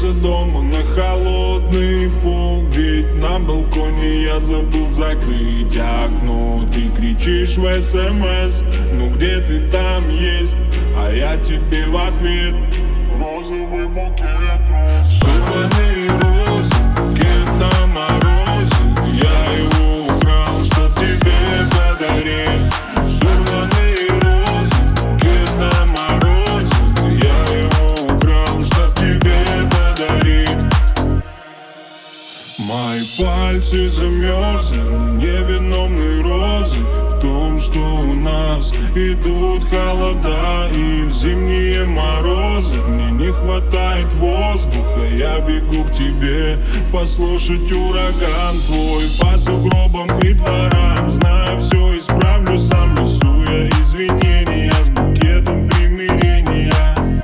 ложится дома на холодный пол. Ведь на балконе я забыл закрыть окно. Ты кричишь в СМС, ну где ты там есть? А я тебе в ответ розовый букет роз. Сорванные розы, букет на морозе. Я его украл, чтоб тебе подарить. Сорванные розы, букет на морозе. Я его украл, чтоб тебе подарить. Мои пальцы замерзли на невиновной розы. В том, что у нас идут холода и в зимние морозы мне не хватает воздуха. Я бегу к тебе послушать ураган твой по сугробам и дворам. Знаю, все исправлю сам, несу я извинения с букетом примирения.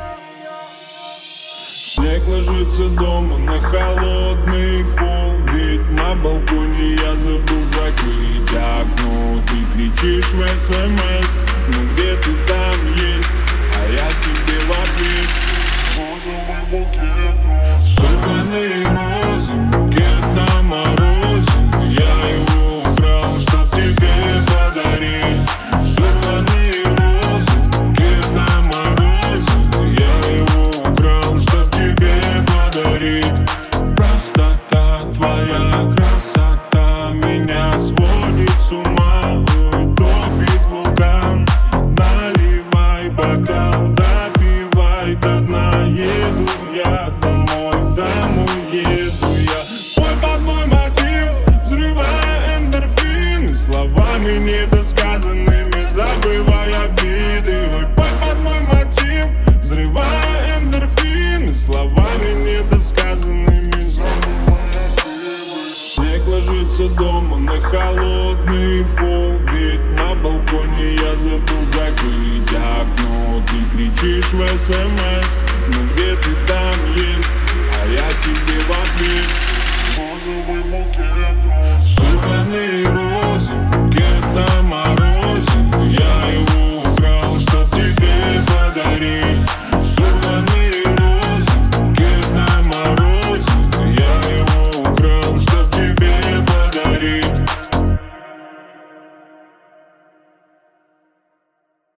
Снег ложится дома на холодный пол. Ведь на балконе я забыл закрыть окно. Ты кричишь в СМС, ну где ты там есть? А я тебе в ответ розовый букет роз. Сорванные розы, букет на морозе. Я его украл, чтоб тебе подарить. Сорванные розы, букет на морозе. Я его украл, чтоб тебе подарить. Простота, твоя красота меня сводит с ума. Ой, топит вулкан, наливай бокал, допивай до дна. Еду я домой, домой еду я. Ой, под мой мотив, взрывая эндорфины, словами недосказанными забывая обиды. Ой, под мой мотив, взрывая эндорфины, словами недосказанными. Снег ложится дома на холодный пол. Ведь на балконе я забыл закрыть окно. Ты кричишь в СМС, ну где ты там есть?